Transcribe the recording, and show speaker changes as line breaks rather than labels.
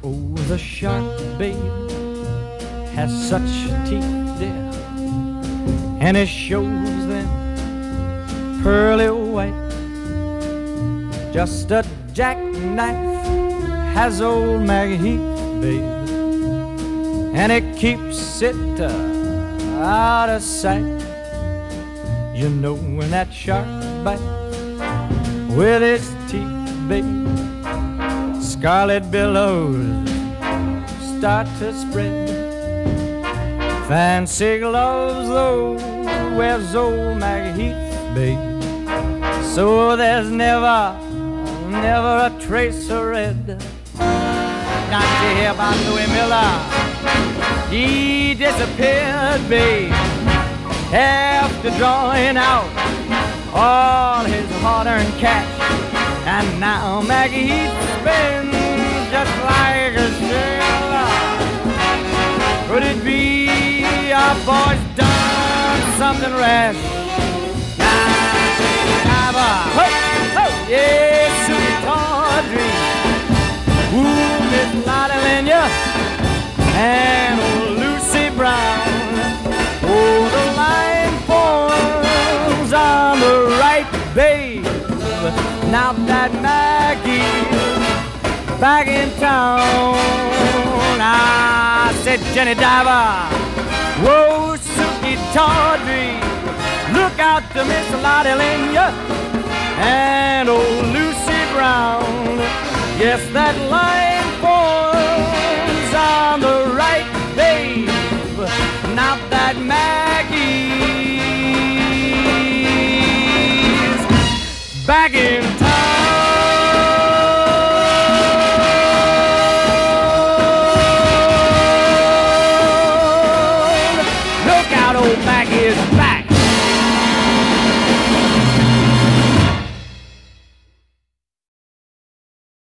Oh, the shark, babe, has such teeth, dear, and it shows them pearly white. Just a jackknife has old Maggie Heath, babe, and it keeps it out of sight. You know when that shark bites with its teeth, babe, scarlet billows start to spread. Fancy gloves, though, wears old Maggie Heath, babe, so there's never a trace of red. Not to hear about Louis Miller, he disappeared, babe, after drawing out all his hard-earned cash. And now Maggie Heath spins just like a sailor. Could it be our boy's done something rash? Yeah, Susie Tawdry, ooh, Miss Lotta Lenya, and old Lucy Brown. Oh, the line forms on the right, babe. Now that Maggie's back in town, I said, Jenny Diver, whoa, Susie Tawdry, look out to Miss Lotta Lenya and old Lucy Brown. Yes, that line forms on the right, babe. Now that man